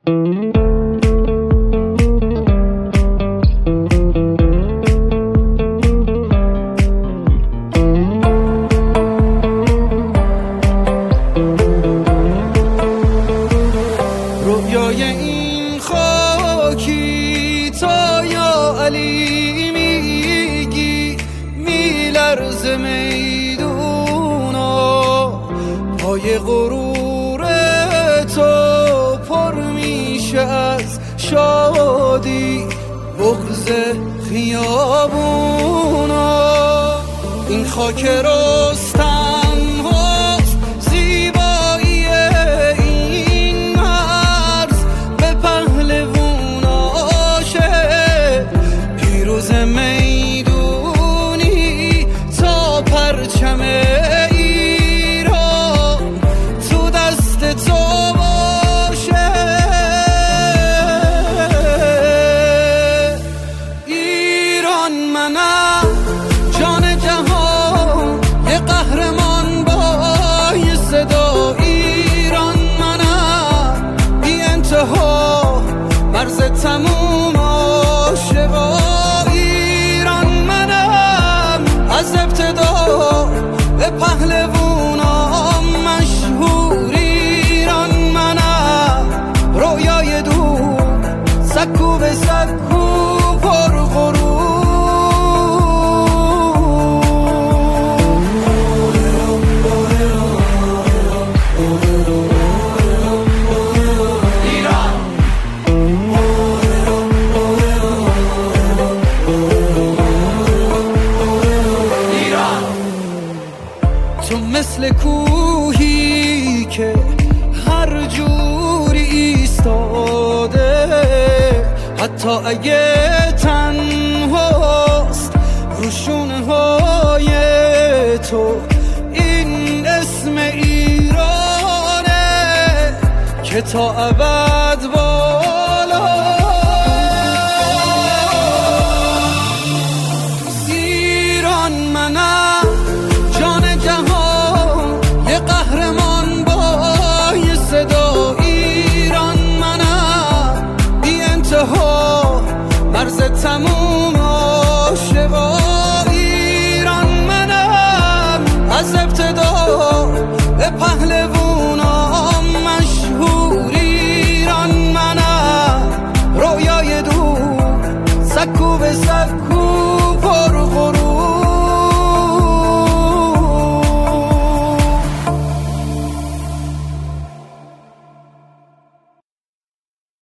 رویای این خاکی تا یا علی میگی میلرزه میدونا، پای غرور تو پر میشه از شادی بغض خیابونا. این خاک رستم هست زیبایی این مرز به پهلووناشه، پیروز میدونی تا پرچم ایران تو دست تو باشه. ایران منم جان جهان یه قهرمان با یه صدا، ایران منم بی انتها مرز تموم عاشقا، ایران منم از ابتدا به پهلوونام مشهور، ایران منم رویای دور سکو به سکو پر غرور. تو مثل کوهی که هر جوری ایستاده، حتی اگه تنهاست روشونه های تو، این اسم ایرانه که تا ابد